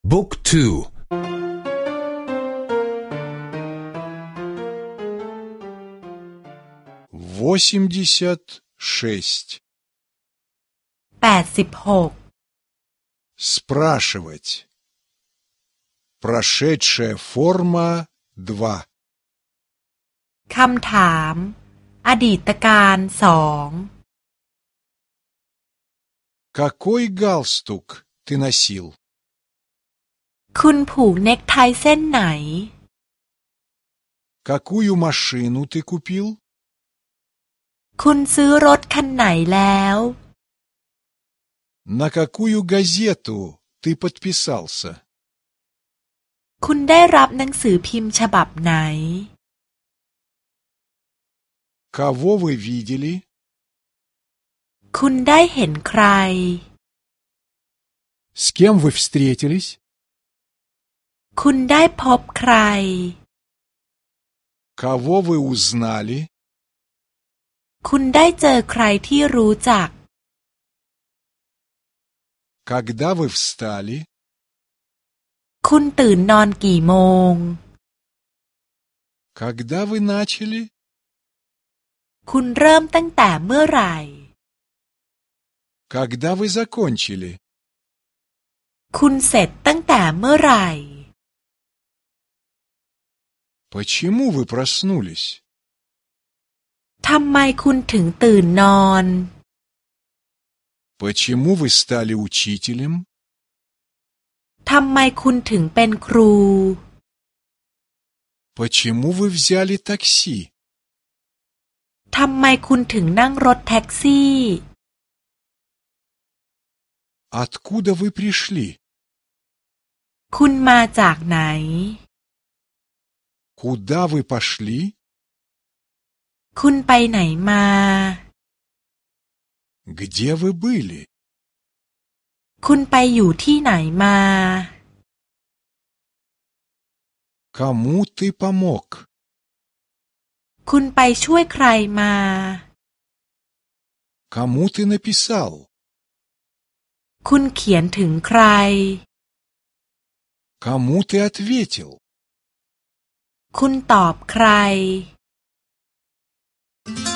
บุ๊กทู 86 86 Спрашивать. Прошедшая форма 2. คำถามอดีตการ2 Какой галстук ты носил? คุณผูกเน็กไทเส้นไหน Какую машину ты купил? คุณซื้อรถคันไหนแล้ว На какую газету ты подписался? คุณได้รับหนังสือพิมพ์ฉบับไหน Кого вы видели? คุณได้เห็นใคร С кем вы встретились? คุณได้พบใคร Кого вы узнали? คุณได้เจอใครที่รู้จัก Когда вы встали? คุณตื่นนอนกี่โมง Когда вы начали? คุณเริ่มตั้งแต่เมื่อไหร่ Когда вы закончили? คุณเสร็จตั้งแต่เมื่อไหร่ Почему вы проснулись? ทำไมคุณถึงตื่นนอน Почему вы стали учителем? ทำไมคุณถึงเป็นครู Почему вы взяли такси? ทำไมคุณถึงนั่งรถแท็กซี่ Откуда вы пришли? คุณมาจากไหน Куда вы пошли? คุณไปไหนมา Где вы были? คุณไปอยู่ที่ไหนมา Кому ты помог? คุณไปช่วยใครมา Кому ты написал? คุณเขียนถึงใคร Кому ты ответил? คุณตอบใคร